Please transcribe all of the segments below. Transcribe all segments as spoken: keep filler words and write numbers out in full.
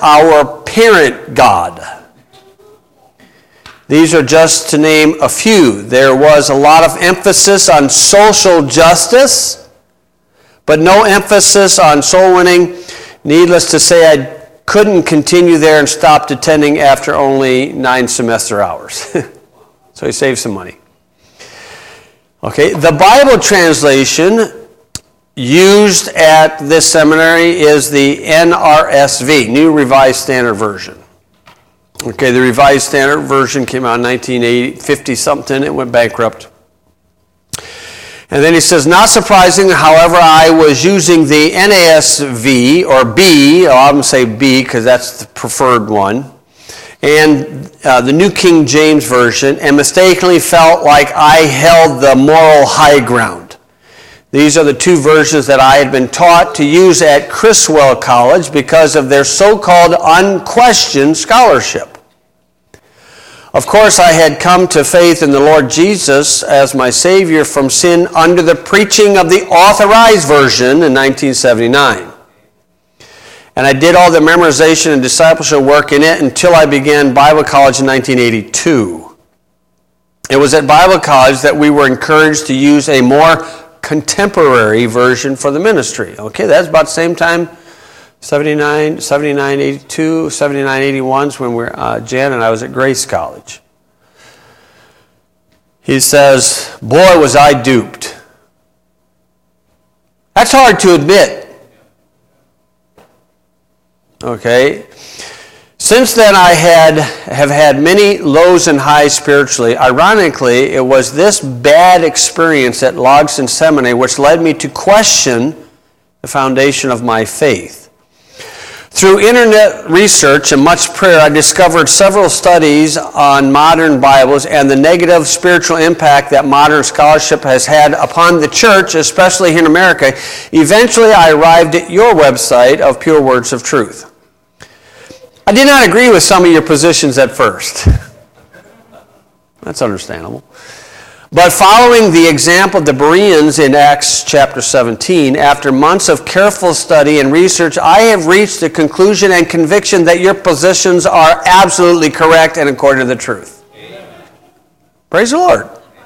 our parent God. These are just to name a few. There was a lot of emphasis on social justice, but no emphasis on soul winning. Needless to say, I couldn't continue there and stopped attending after only nine semester hours. So he saved some money. Okay, the Bible translation used at this seminary is the N R S V, New Revised Standard Version. Okay, the Revised Standard Version came out in nineteen fifty something. It went bankrupt. And then he says, not surprising, however, I was using the N A S V, or B, I'm going to say B because that's the preferred one, and uh, the New King James Version, and mistakenly felt like I held the moral high ground. These are the two versions that I had been taught to use at Criswell College because of their so-called unquestioned scholarship. Of course, I had come to faith in the Lord Jesus as my Savior from sin under the preaching of the Authorized Version in nineteen seventy-nine. And I did all the memorization and discipleship work in it until I began Bible college in nineteen eighty-two. It was at Bible college that we were encouraged to use a more contemporary version for the ministry. Okay, that's about the same time, seventy-nine, seventy-nine, eighty-two, seventy-nine, eighty-one is when we're, uh, Jan and I was at Grace College. He says, boy, was I duped. That's hard to admit. Okay. Since then, I had have had many lows and highs spiritually. Ironically, it was this bad experience at Logsdon Seminary which led me to question the foundation of my faith. Through internet research and much prayer, I discovered several studies on modern Bibles and the negative spiritual impact that modern scholarship has had upon the church, especially here in America. Eventually, I arrived at your website of Pure Words of Truth. I did not agree with some of your positions at first. That's understandable. But following the example of the Bereans in Acts chapter seventeen, after months of careful study and research, I have reached the conclusion and conviction that your positions are absolutely correct and according to the truth. Amen. Praise the Lord.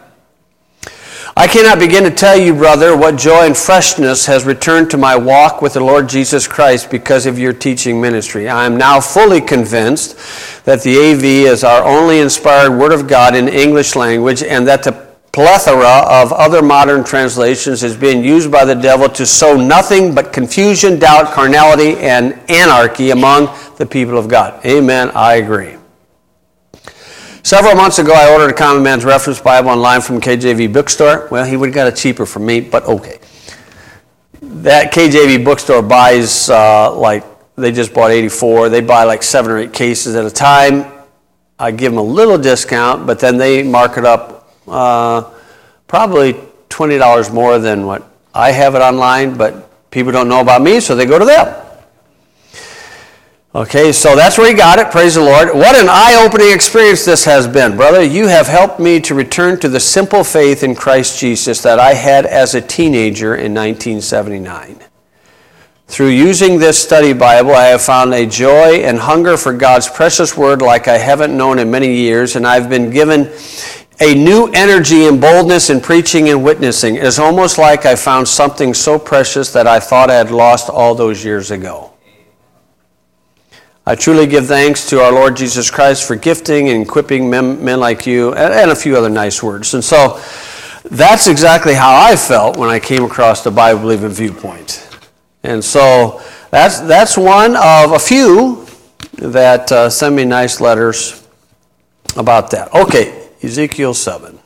I cannot begin to tell you, brother, what joy and freshness has returned to my walk with the Lord Jesus Christ because of your teaching ministry. I am now fully convinced that the A V is our only inspired Word of God in the English language, and that the plethora of other modern translations is being used by the devil to sow nothing but confusion, doubt, carnality, and anarchy among the people of God. Amen. I agree. Several months ago, I ordered a Common Man's Reference Bible online from K J V Bookstore. Well, he would have got it cheaper from me, but okay. That K J V Bookstore buys uh, like, they just bought eighty-four. They buy like seven or eight cases at a time. I give them a little discount, but then they mark it up Uh, probably twenty dollars more than what I have it online, but people don't know about me, so they go to them. Okay, so that's where he got it. Praise the Lord. What an eye-opening experience this has been, brother. You have helped me to return to the simple faith in Christ Jesus that I had as a teenager in nineteen seventy-nine. Through using this study Bible, I have found a joy and hunger for God's precious word like I haven't known in many years, and I've been given a new energy and boldness in preaching and witnessing. It's almost like I found something so precious that I thought I had lost all those years ago. I truly give thanks to our Lord Jesus Christ for gifting and equipping men, men like you, and, and a few other nice words. And so that's exactly how I felt when I came across the Bible-believing viewpoint. And so that's, that's one of a few that uh, send me nice letters about that. Okay. Ezekiel seven.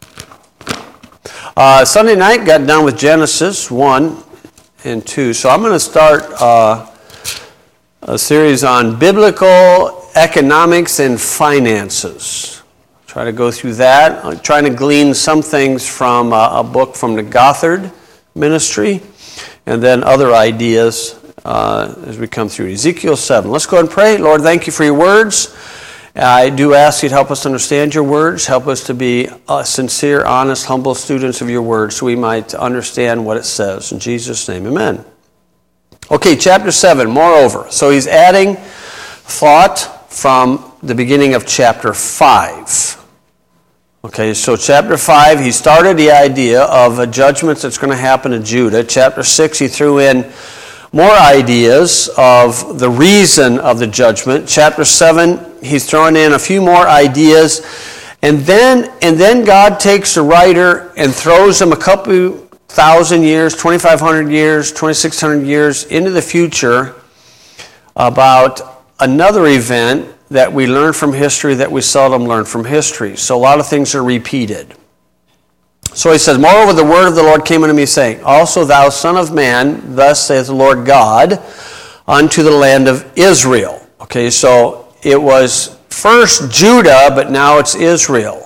Uh, Sunday night got done with Genesis one and two. So I'm going to start uh, a series on biblical economics and finances. Try to go through that. I'm trying to glean some things from uh, a book from the Gothard Ministry, and then other ideas uh, as we come through. Ezekiel seven. Let's go ahead and pray. Lord, thank you for your words. I do ask you to help us understand your words. Help us to be uh, sincere, honest, humble students of your word so we might understand what it says. In Jesus' name, amen. Okay, chapter seven, moreover. So he's adding thought from the beginning of chapter five. Okay, so chapter five, he started the idea of a judgment that's going to happen to Judah. Chapter six, he threw in more ideas of the reason of the judgment. Chapter seven, he's throwing in a few more ideas. And then, and then God takes the writer and throws him a couple thousand years, twenty-five hundred years, twenty-six hundred years into the future about another event that we learn from history that we seldom learn from history. So a lot of things are repeated. So he says, moreover, the word of the Lord came unto me, saying, also thou son of man, thus saith the Lord God, unto the land of Israel. Okay, so it was first Judah, but now it's Israel.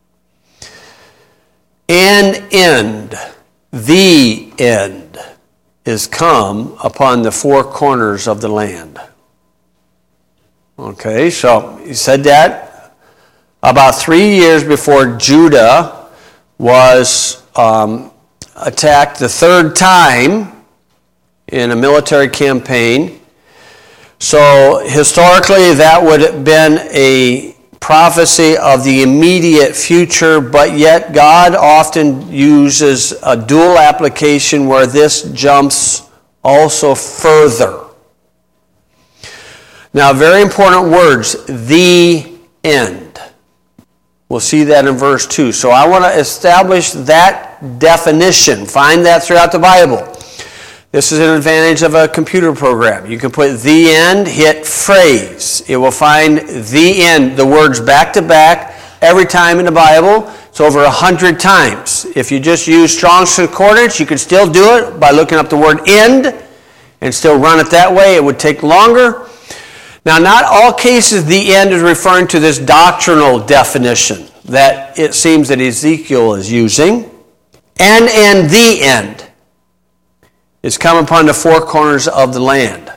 An end, the end, is come upon the four corners of the land. Okay, so he said that about three years before Judah was um, attacked the third time in a military campaign. So historically that would have been a prophecy of the immediate future, but yet God often uses a dual application where this jumps also further. Now, very important words, the end. We'll see that in verse two. So I want to establish that definition. Find that throughout the Bible. This is an advantage of a computer program. You can put the end, hit phrase. It will find the end, the words back to back every time in the Bible. It's over a hundred times. If you just use Strong's Concordance, you can still do it by looking up the word end and still run it that way. It would take longer. Now, not all cases the end is referring to this doctrinal definition that it seems that Ezekiel is using. And and the end is come upon the four corners of the land.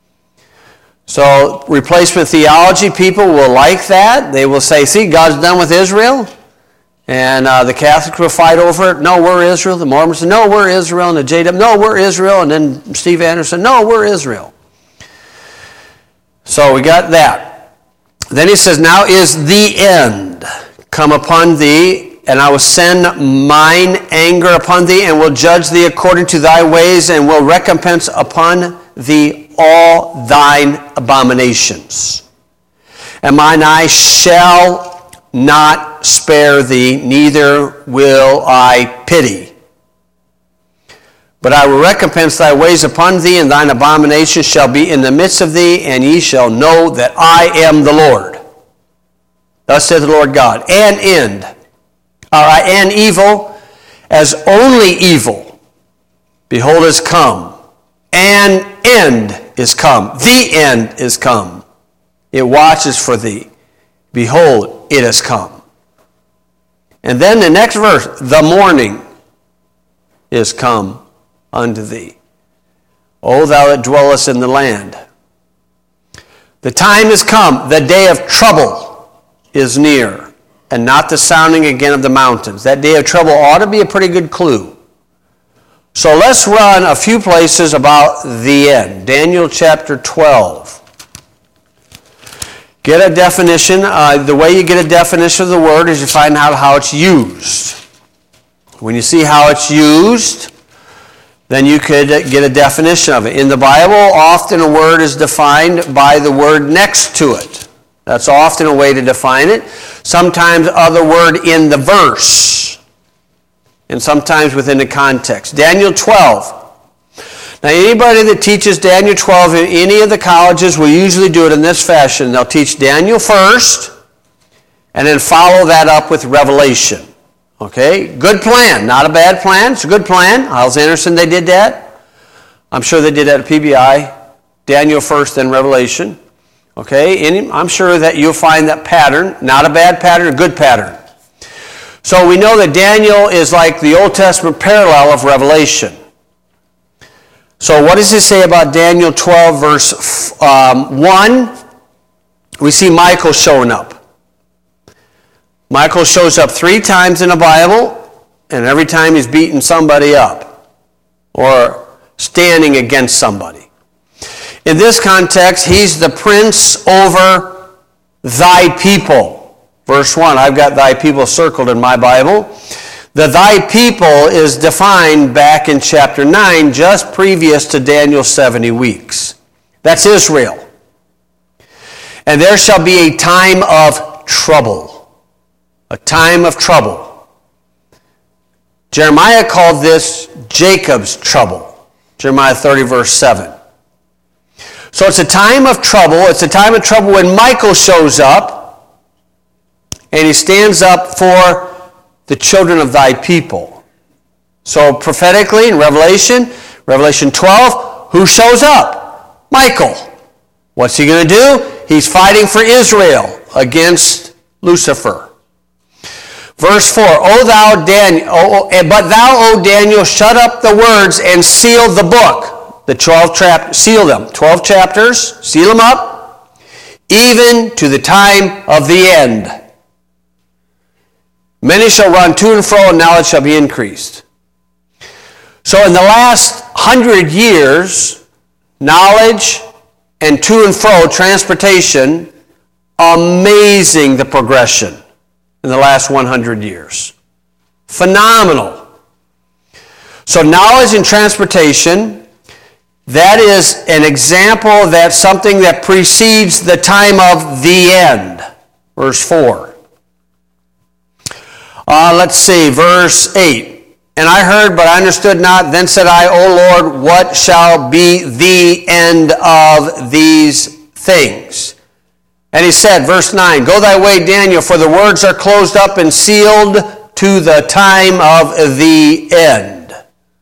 So replacement theology people will like that. They will say, see, God's done with Israel. And uh, the Catholics will fight over it. No, we're Israel. The Mormons say, no, we're Israel. And the J W, no, we're Israel. And then Steve Anderson, no, we're Israel. So we got that. Then he says, now is the end come upon thee, and I will send mine anger upon thee, and will judge thee according to thy ways, and will recompense upon thee all thine abominations. And mine eye shall not spare thee, neither will I pity. But I will recompense thy ways upon thee, and thine abominations shall be in the midst of thee, and ye shall know that I am the Lord. Thus saith the Lord God. And end, uh, and evil, as only evil, behold, is come. An end is come. The end is come. It watches for thee. Behold, it is come. And then the next verse, the morning is come unto thee, O thou that dwellest in the land. The time is come, the day of trouble is near, and not the sounding again of the mountains. That day of trouble ought to be a pretty good clue. So let's run a few places about the end. Daniel chapter twelve. Get a definition. Uh, the way you get a definition of the word is you find out how it's used. When you see how it's used, then you could get a definition of it. In the Bible, often a word is defined by the word next to it. That's often a way to define it. Sometimes other word in the verse, and sometimes within the context. Daniel twelve. Now, anybody that teaches Daniel twelve in any of the colleges will usually do it in this fashion. They'll teach Daniel first, and then follow that up with Revelation. Okay, good plan. Not a bad plan. It's a good plan. Hyles Anderson, they did that. I'm sure they did that at P B I. Daniel first, then Revelation. Okay, and I'm sure that you'll find that pattern. Not a bad pattern, a good pattern. So we know that Daniel is like the Old Testament parallel of Revelation. So what does it say about Daniel twelve, verse um, one? We see Michael showing up. Michael shows up three times in the Bible, and every time he's beating somebody up or standing against somebody. In this context, he's the prince over thy people. Verse one, I've got thy people circled in my Bible. The thy people is defined back in chapter nine, just previous to Daniel's seventy weeks. That's Israel. And there shall be a time of trouble. A time of trouble. Jeremiah called this Jacob's trouble. Jeremiah thirty, verse seven. So it's a time of trouble. It's a time of trouble when Michael shows up and he stands up for the children of thy people. So prophetically in Revelation, Revelation twelve, who shows up? Michael. What's he going to do? He's fighting for Israel against Lucifer. Verse four, O thou Daniel, o, o, but thou, O Daniel, shut up the words and seal the book. The twelve chapters, seal them. Twelve chapters, seal them up, even to the time of the end. Many shall run to and fro, and knowledge shall be increased. So in the last hundred years, knowledge and to and fro, transportation, amazing the progression in the last one hundred years. Phenomenal. So knowledge and transportation, that is an example that's something that precedes the time of the end. Verse four. Uh, let's see, verse eight. And I heard, but I understood not. Then said I, O Lord, what shall be the end of these things? And he said, verse nine, Go thy way, Daniel, for the words are closed up and sealed to the time of the end.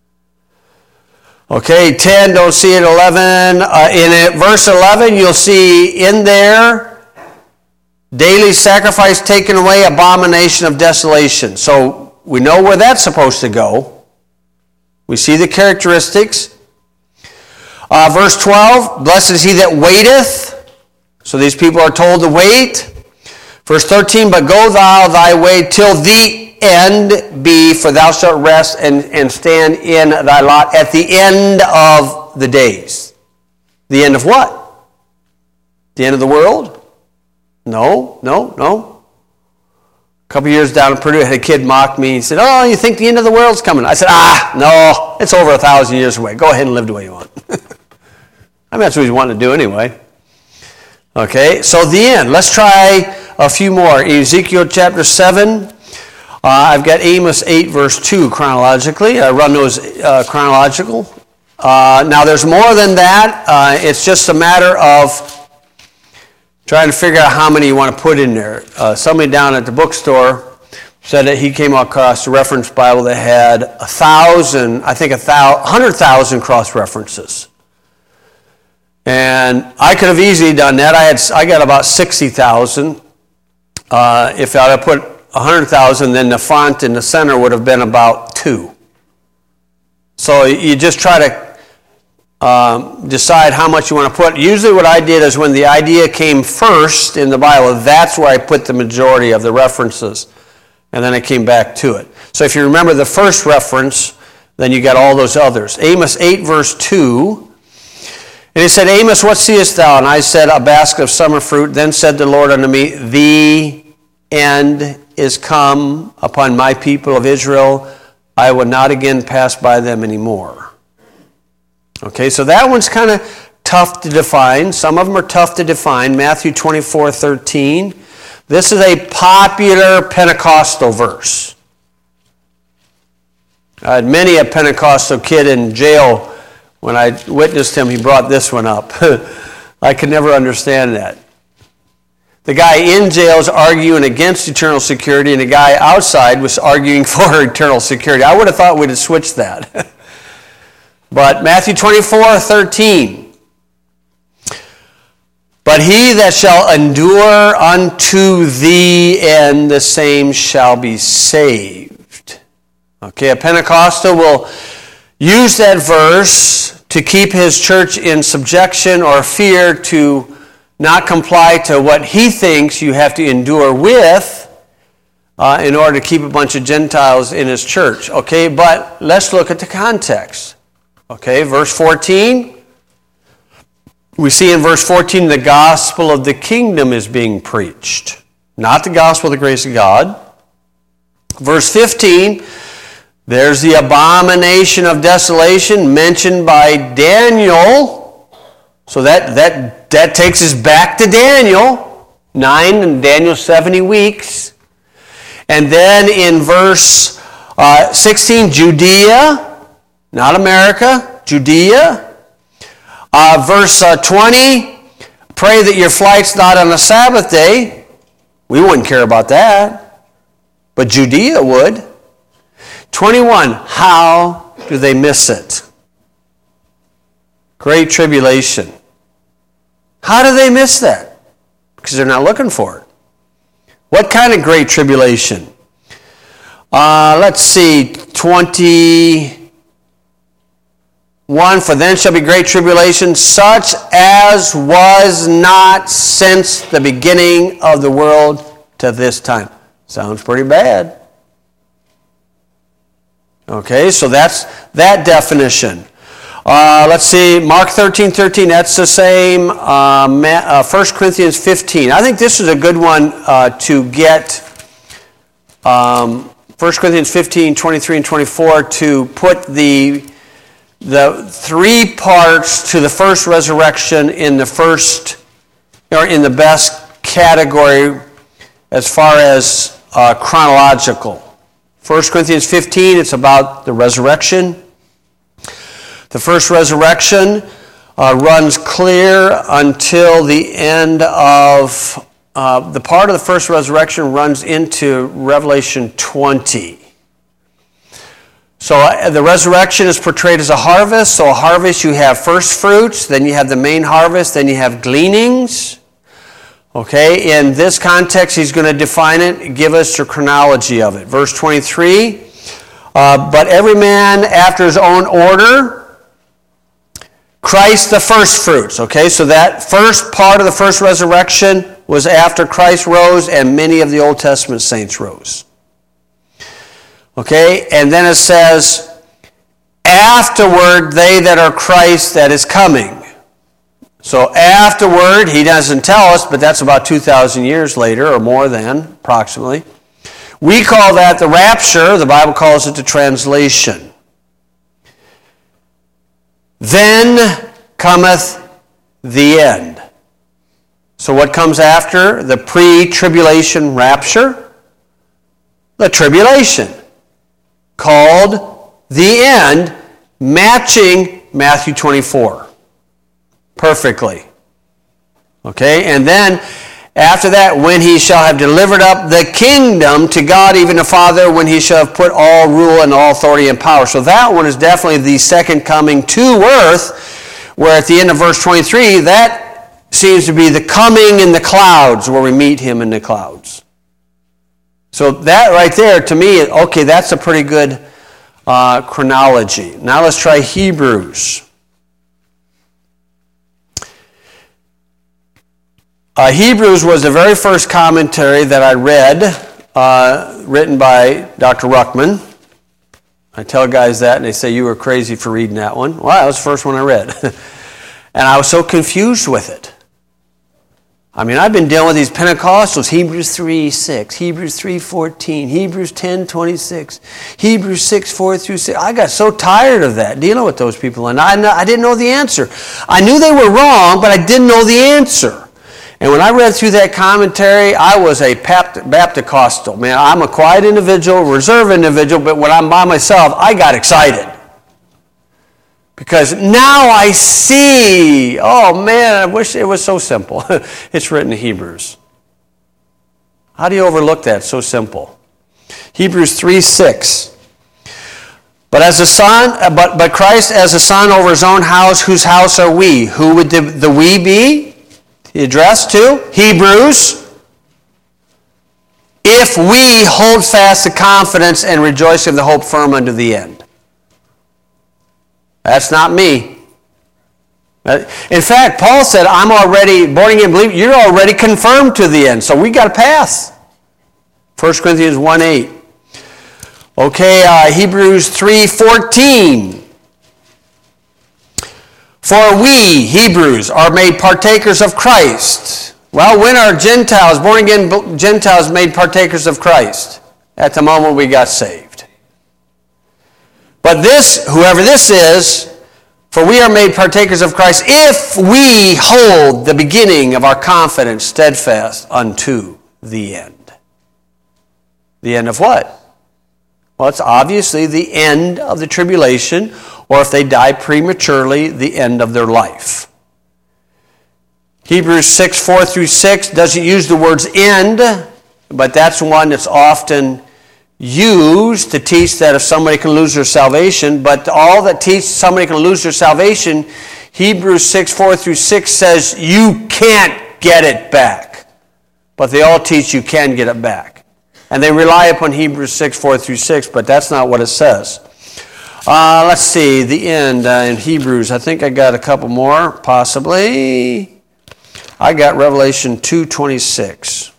Okay, ten, don't see it, eleven. Uh, in it, verse eleven, you'll see in there, daily sacrifice taken away, abomination of desolation. So we know where that's supposed to go. We see the characteristics. Uh, verse twelve, blessed is he that waiteth. So these people are told to wait. Verse thirteen, but go thou thy way till the end be, for thou shalt rest and, and stand in thy lot at the end of the days. The end of what? The end of the world? No, no, no. A couple years down in Purdue, I had a kid mock me. He said, oh, you think the end of the world's coming? I said, ah, no, it's over a thousand years away. Go ahead and live the way you want. I mean, that's what he's wanting to do anyway. Okay, so the end. Let's try a few more. Ezekiel chapter seven. Uh, I've got Amos eight, verse two chronologically. I run those uh, chronological. Uh, now, there's more than that. Uh, it's just a matter of trying to figure out how many you want to put in there. Uh, somebody down at the bookstore said that he came across a reference Bible that had a thousand, I think a thousand, hundred thousand cross references. And I could have easily done that. I had, I got about sixty thousand. Uh, if I had put a hundred thousand, then the font in the center would have been about two. So you just try to Um, decide how much you want to put. Usually what I did is when the idea came first in the Bible, that's where I put the majority of the references. And then I came back to it. So if you remember the first reference, then you got all those others. Amos eight, verse two. And he said, Amos, what seest thou? And I said, a basket of summer fruit. Then said the Lord unto me, the end is come upon my people of Israel. I will not again pass by them anymore. Okay, so that one's kind of tough to define. Some of them are tough to define. Matthew twenty-four, thirteen. This is a popular Pentecostal verse. I had many a Pentecostal kid in jail. When I witnessed him, he brought this one up. I could never understand that. The guy in jail is arguing against eternal security, and the guy outside was arguing for eternal security. I would have thought we'd have switched that. But Matthew twenty-four, thirteen. But he that shall endure unto the end, the same shall be saved. Okay, a Pentecostal will use that verse to keep his church in subjection or fear to not comply to what he thinks you have to endure with uh, in order to keep a bunch of Gentiles in his church. Okay, but let's look at the context. Okay, verse fourteen. we see in verse fourteen the gospel of the kingdom is being preached, not the gospel of the grace of God. Verse fifteen, there's the abomination of desolation mentioned by Daniel. So that, that, that takes us back to Daniel, nine and Daniel seventy weeks. And then in verse uh, sixteen, Judea, not America, Judea. Uh, verse uh, twenty, pray that your flight's not on a Sabbath day. We wouldn't care about that, but Judea would. twenty-one, how do they miss it? Great tribulation. How do they miss that? Because they're not looking for it. What kind of great tribulation? Uh, let's see, twenty-one, for then shall be great tribulation, such as was not since the beginning of the world to this time. Sounds pretty bad. Okay, so that's that definition. Uh, let's see, Mark thirteen thirteen, that's the same. Uh, uh, First Corinthians fifteen. I think this is a good one uh, to get. Um, First Corinthians fifteen, twenty-three and twenty-four, to put the, the three parts to the first resurrection in the first, or in the best category as far as uh, chronological. First Corinthians fifteen, it's about the resurrection. The first resurrection uh, runs clear until the end of, uh, the part of the first resurrection runs into Revelation twenty. So uh, the resurrection is portrayed as a harvest. So a harvest, you have first fruits, then you have the main harvest, then you have gleanings. Okay, in this context, he's going to define it, give us the chronology of it. Verse twenty-three, uh, but every man after his own order, Christ the first fruits. Okay, so that first part of the first resurrection was after Christ rose and many of the Old Testament saints rose. Okay, and then it says, afterward they that are Christ that is coming. So afterward, he doesn't tell us, but that's about two thousand years later, or more than, approximately. We call that the rapture. The Bible calls it the translation. Then cometh the end. So what comes after the pre-tribulation rapture? The tribulation, called the end, matching Matthew twenty-four perfectly. Okay, and then after that, when he shall have delivered up the kingdom to God, even the Father, when he shall have put all rule and all authority and power. So that one is definitely the second coming to earth, where at the end of verse twenty-three, that seems to be the coming in the clouds, where we meet him in the clouds. So that right there, to me, okay, that's a pretty good uh, chronology. Now let's try Hebrews. Uh, Hebrews was the very first commentary that I read, uh, written by Doctor Ruckman. I tell guys that, and they say, you were crazy for reading that one. Well, that was the first one I read. And I was so confused with it. I mean, I've been dealing with these Pentecostals, Hebrews three six, Hebrews three fourteen, Hebrews ten twenty-six, Hebrews six four through six. I got so tired of that, dealing with those people, and I, I didn't know the answer. I knew they were wrong, but I didn't know the answer. And when I read through that commentary, I was a Baptist-costal. Man, I'm a quiet individual, reserved individual, but when I'm by myself, I got excited. Because now I see, oh man, I wish it was so simple. It's written in Hebrews. How do you overlook that? So simple. Hebrews three six. But as a son, but, but Christ as a son over his own house, whose house are we? Who would the, the we be? Addressed to Hebrews. If we hold fast the confidence and rejoice in the hope firm unto the end. That's not me. In fact, Paul said, I'm already born again believer. You're already confirmed to the end. So we got to pass. First Corinthians one eight. Okay, uh, Hebrews three fourteen. For we, Hebrews, are made partakers of Christ. Well, when are Gentiles, born-again Gentiles, made partakers of Christ? At the moment we got saved. But this, whoever this is, for we are made partakers of Christ if we hold the beginning of our confidence steadfast unto the end. The end of what? Well, it's obviously the end of the tribulation, or if they die prematurely, the end of their life. Hebrews six, four through six doesn't use the words end, but that's one that's often used to teach that if somebody can lose their salvation. But all that teach somebody can lose their salvation, Hebrews six, four through six says you can't get it back. But they all teach you can get it back. And they rely upon Hebrews six, four through six, but that's not what it says. Uh, let's see, the end uh, in Hebrews. I think I got a couple more, possibly. I got Revelation two twenty-six.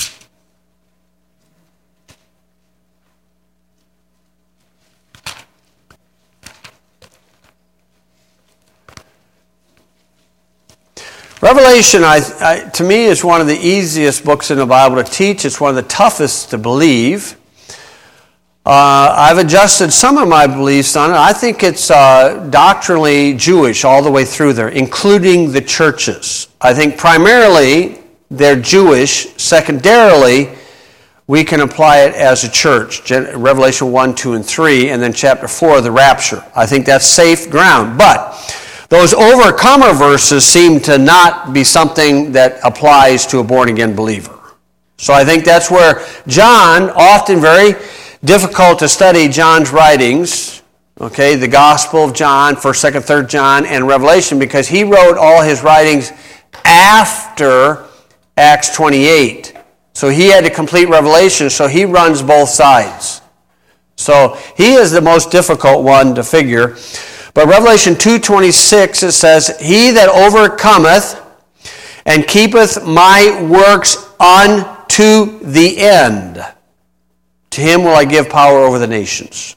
Revelation, I, I, to me, is one of the easiest books in the Bible to teach. It's one of the toughest to believe. Uh, I've adjusted some of my beliefs on it. I think it's uh, doctrinally Jewish all the way through there, including the churches. I think primarily they're Jewish. Secondarily, we can apply it as a church. Revelation one, two, and three, and then chapter four, the rapture. I think that's safe ground. But those overcomer verses seem to not be something that applies to a born-again believer. So I think that's where John, often very difficult to study John's writings, okay, the Gospel of John, first, second, third John, and Revelation, because he wrote all his writings after Acts twenty-eight. So he had to complete Revelation, so he runs both sides. So he is the most difficult one to figure. But Revelation two twenty-six, it says, he that overcometh and keepeth my works unto the end, to him will I give power over the nations.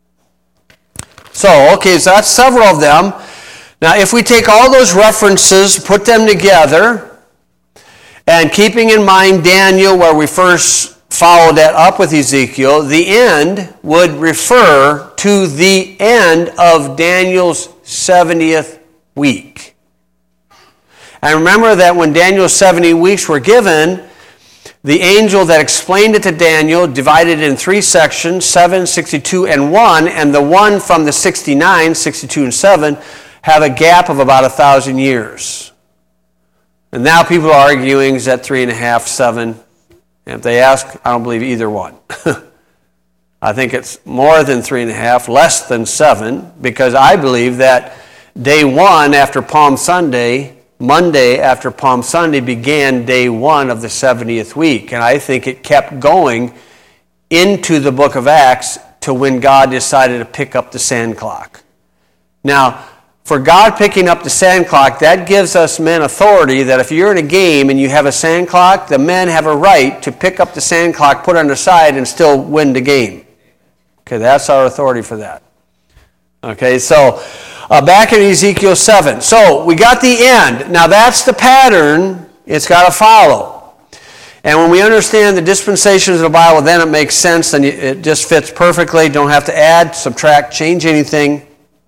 So, okay, so that's several of them. Now, if we take all those references, put them together, and keeping in mind Daniel, where we first followed that up with Ezekiel, the end would refer to the end of Daniel's seventieth week. And remember that when Daniel's seventy weeks were given, the angel that explained it to Daniel divided it in three sections, seven, sixty-two, and one, and the one from the sixty-nine, sixty-two, and seven, have a gap of about a thousand years. And now people are arguing, is that three and a half, seven? And if they ask, I don't believe either one. I think it's more than three and a half, less than seven, because I believe that day one after Palm Sunday, Monday after Palm Sunday, began day one of the seventieth week. And I think it kept going into the book of Acts to when God decided to pick up the sand clock. Now, for God picking up the sand clock, that gives us men authority that if you're in a game and you have a sand clock, the men have a right to pick up the sand clock, put it on the side, and still win the game. Okay, that's our authority for that. Okay, so uh, back in Ezekiel seven. So we got the end. Now that's the pattern it's got to follow. And when we understand the dispensations of the Bible, then it makes sense and it just fits perfectly. Don't have to add, subtract, change anything.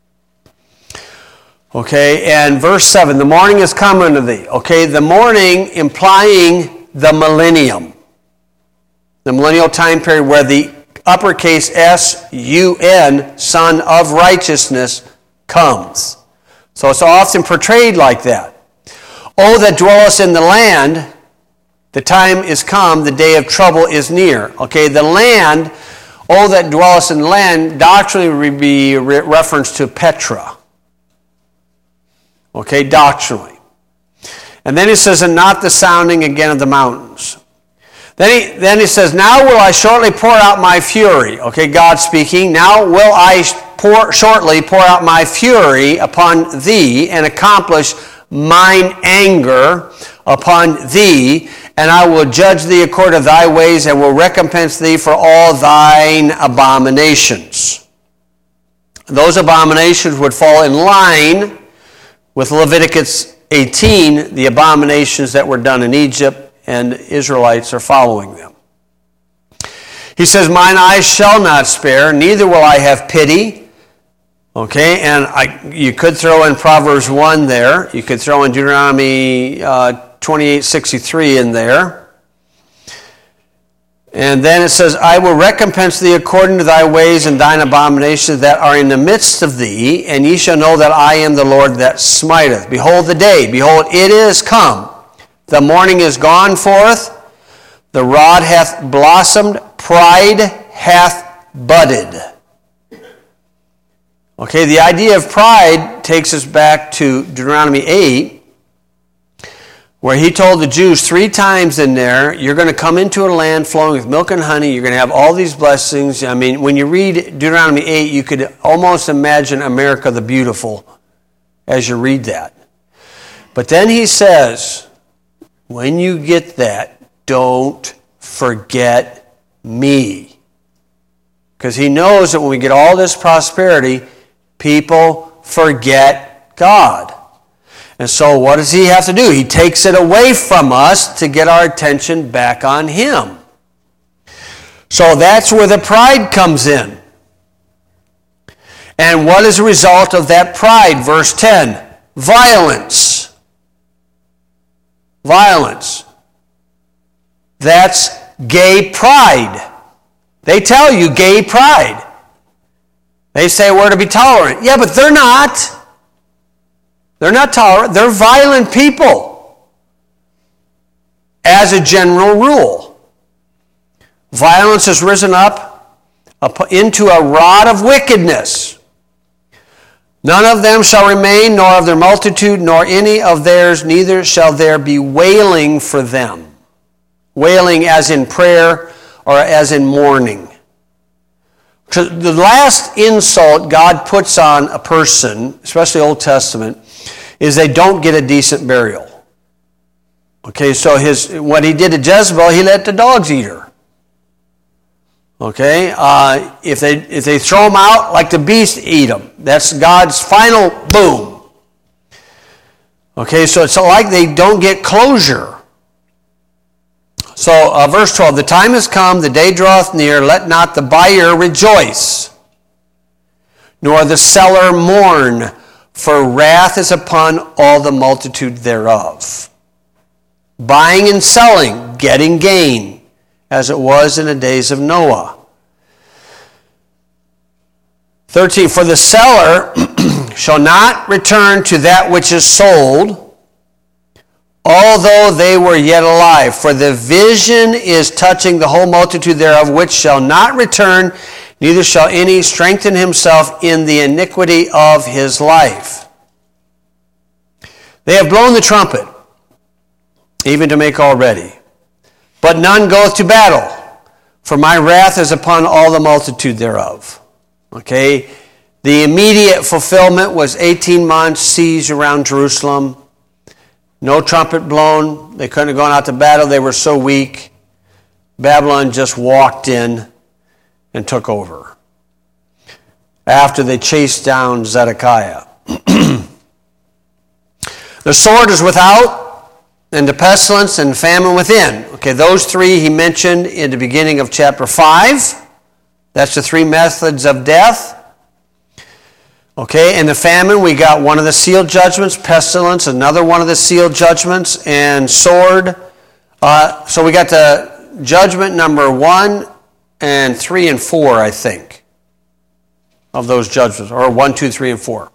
Okay, and verse seven, the morning is come unto thee. Okay, the morning implying the millennium. The millennial time period where the uppercase S U N, Son of Righteousness, comes. So it's often portrayed like that. O that dwellest in the land, the time is come, the day of trouble is near. Okay, the land, O that dwellest in the land, doctrinally would be re- reference to Petra. Okay, doctrinally. And then he says, and not the sounding again of the mountains. Then he, then he says, now will I shortly pour out my fury. Okay, God speaking. Now will I pour, shortly pour out my fury upon thee and accomplish mine anger upon thee, and I will judge thee according to thy ways and will recompense thee for all thine abominations. Those abominations would fall in line with Leviticus eighteen, the abominations that were done in Egypt, and Israelites are following them. He says, mine eyes shall not spare, neither will I have pity. Okay, and I, you could throw in Proverbs one there. You could throw in Deuteronomy uh, twenty-eight sixty-three in there. And then it says, I will recompense thee according to thy ways and thine abominations that are in the midst of thee, and ye shall know that I am the Lord that smiteth. Behold the day, behold, it is come. The morning is gone forth, the rod hath blossomed, pride hath budded. Okay, the idea of pride takes us back to Deuteronomy eight, where he told the Jews three times in there, you're going to come into a land flowing with milk and honey, you're going to have all these blessings. I mean, when you read Deuteronomy eight, you could almost imagine America the Beautiful as you read that. But then he says, when you get that, don't forget me. Because he knows that when we get all this prosperity, people forget God. And so what does he have to do? He takes it away from us to get our attention back on him. So that's where the pride comes in. And what is the result of that pride? Verse ten, violence. Violence. That's gay pride. They tell you gay pride. They say we're to be tolerant. Yeah, but they're not. They're not tolerant. They're violent people. As a general rule. Violence has risen up into a rod of wickedness. None of them shall remain, nor of their multitude, nor any of theirs, neither shall there be wailing for them. Wailing as in prayer or as in mourning. The last insult God puts on a person, especially Old Testament, is they don't get a decent burial. Okay, so his what he did to Jezebel, he let the dogs eat her. Okay, uh, if they if they throw them out, like the beast eat them. That's God's final boom. Okay, so it's like they don't get closure. So, uh, verse twelve, the time is come, the day draweth near, let not the buyer rejoice, nor the seller mourn, for wrath is upon all the multitude thereof. Buying and selling, getting gain, as it was in the days of Noah. thirteen, for the seller shall not return to that which is sold, although they were yet alive. For the vision is touching the whole multitude thereof, which shall not return, neither shall any strengthen himself in the iniquity of his life. They have blown the trumpet, even to make all ready. But none goeth to battle, for my wrath is upon all the multitude thereof. Okay, the immediate fulfillment was eighteen months siege around Jerusalem. No trumpet blown. They couldn't have gone out to battle. They were so weak. Babylon just walked in and took over after they chased down Zedekiah. The sword is without, and the pestilence and famine within. Okay, those three he mentioned in the beginning of chapter five. That's the three methods of death. Okay, in the famine, we got one of the sealed judgments, pestilence, another one of the sealed judgments, and sword. Uh, so we got the judgment number one and three and four, I think, of those judgments, or one, two, three, and four.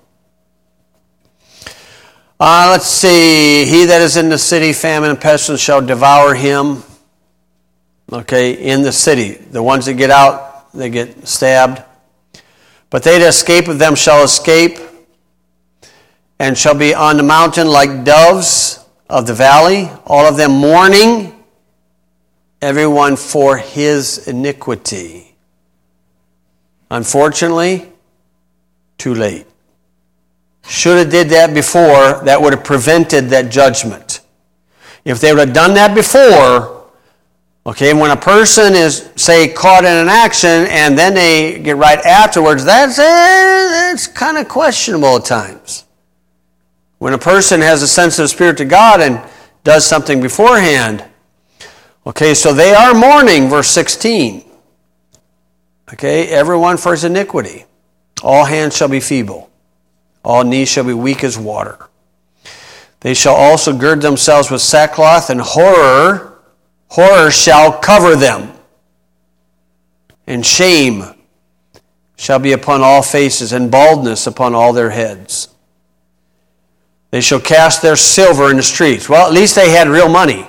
Uh, let's see. He that is in the city, famine and pestilence shall devour him. Okay, in the city. The ones that get out, they get stabbed. But they that escape of them shall escape, and shall be on the mountain like doves of the valley, all of them mourning, everyone for his iniquity. Unfortunately, too late. Should have did that before, that would have prevented that judgment. If they would have done that before, okay, when a person is, say, caught in an action and then they get right afterwards, that's, that's kind of questionable at times. When a person has a sensitive spirit to God and does something beforehand. Okay, so they are mourning, verse sixteen. Okay, everyone for his iniquity. All hands shall be feeble. All knees shall be weak as water. They shall also gird themselves with sackcloth, and horror, horror shall cover them. And shame shall be upon all faces, and baldness upon all their heads. They shall cast their silver in the streets. Well, at least they had real money.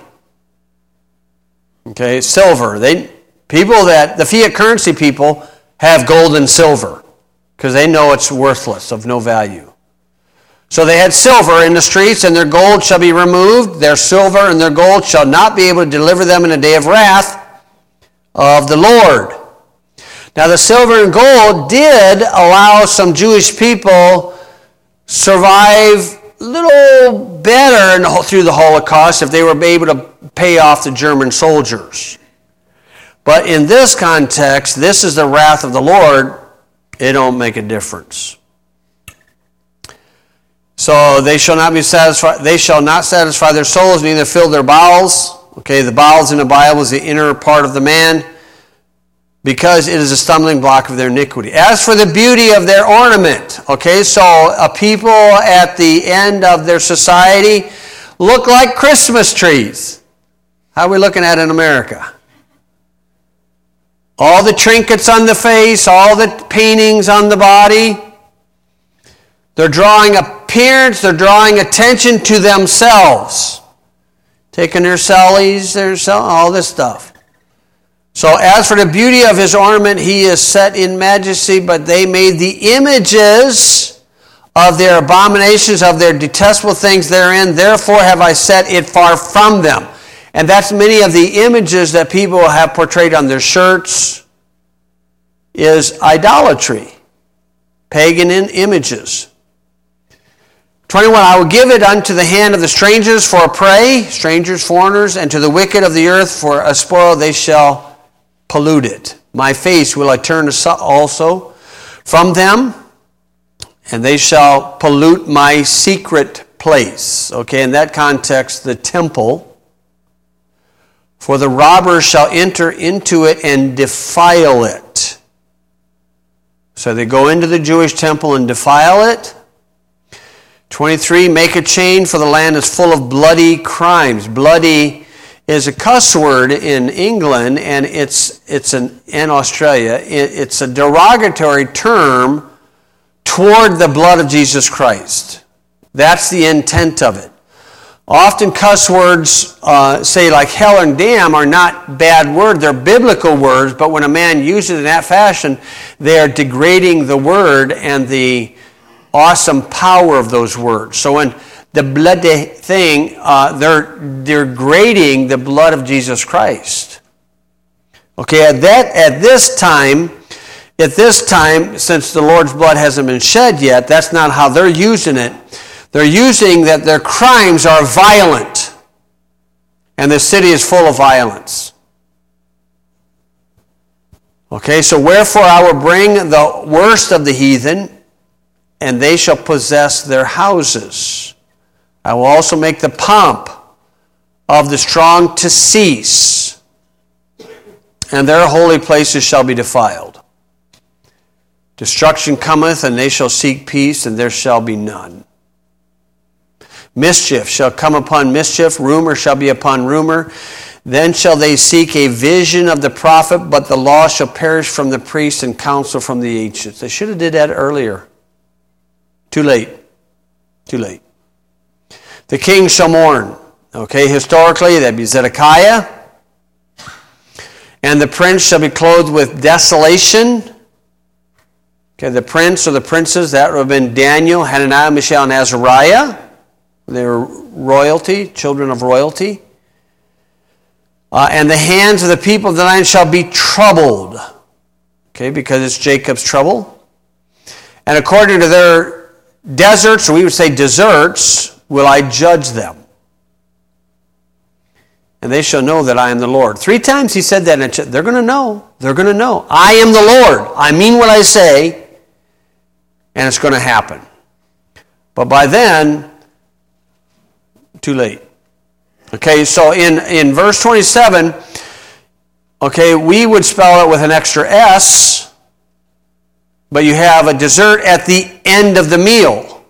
Okay, silver. They people that the fiat currency people have gold and silver because they know it's worthless, of no value. So they had silver in the streets, and their gold shall be removed. Their silver and their gold shall not be able to deliver them in the day of wrath of the Lord. Now the silver and gold did allow some Jewish people survive a little better in the, through the Holocaust if they were able to pay off the German soldiers. But in this context, this is the wrath of the Lord. It don't make a difference. So they shall not be satisfied. They shall not satisfy their souls, neither fill their bowels. Okay, the bowels in the Bible is the inner part of the man, because it is a stumbling block of their iniquity. As for the beauty of their ornament, okay, so a people at the end of their society look like Christmas trees. How are we looking at in America? All the trinkets on the face, all the paintings on the body. They're drawing appearance, they're drawing attention to themselves. Taking their sellies, their sell, all this stuff. So as for the beauty of his ornament, he is set in majesty, but they made the images of their abominations, of their detestable things therein. Therefore have I set it far from them. And that's many of the images that people have portrayed on their shirts is idolatry, pagan images. twenty-one, I will give it unto the hand of the strangers for a prey, strangers, foreigners, and to the wicked of the earth for a spoil. They shall pollute it. My face will I turn also from them, and they shall pollute my secret place. Okay, in that context, the temple. For the robbers shall enter into it and defile it. So they go into the Jewish temple and defile it. twenty-three, make a chain, for the land is full of bloody crimes. Bloody is a cuss word in England, and it's it's an in Australia. It, it's a derogatory term toward the blood of Jesus Christ. That's the intent of it. Often cuss words, uh, say like hell and damn, are not bad words. They're biblical words, but when a man uses it in that fashion, they are degrading the word and the awesome power of those words. So when the bloody thing, uh, they're degrading the blood of Jesus Christ. Okay, at that, at this time, at this time, since the Lord's blood hasn't been shed yet, that's not how they're using it. They're using that their crimes are violent, and the city is full of violence. Okay, so wherefore I will bring the worst of the heathen, and they shall possess their houses. I will also make the pomp of the strong to cease, and their holy places shall be defiled. Destruction cometh, and they shall seek peace, and there shall be none. Mischief shall come upon mischief, rumor shall be upon rumor. Then shall they seek a vision of the prophet, but the law shall perish from the priest and counsel from the ancients. They should have did that earlier. Too late. Too late. The king shall mourn. Okay, historically, that'd be Zedekiah. And the prince shall be clothed with desolation. Okay, the prince or the princes, that would have been Daniel, Hananiah, Mishael, and Azariah. They were royalty, children of royalty. Uh, and the hands of the people of the land shall be troubled. Okay, because it's Jacob's trouble. And according to their deserts, or we would say deserts, will I judge them. And they shall know that I am the Lord. Three times he said that, and they're going to know. They're going to know. I am the Lord. I mean what I say, and it's going to happen. But by then, too late. Okay, so in, in verse twenty-seven, okay, we would spell it with an extra S, but you have a dessert at the end of the meal.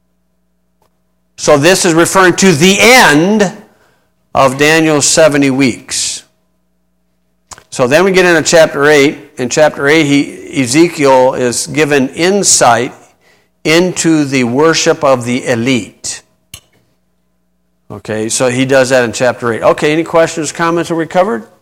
So this is referring to the end of Daniel's seventy weeks. So then we get into chapter eight. In chapter eight, he, Ezekiel is given insight into the worship of the elite. Okay, so he does that in chapter eight. Okay, any questions, comments? Are we covered?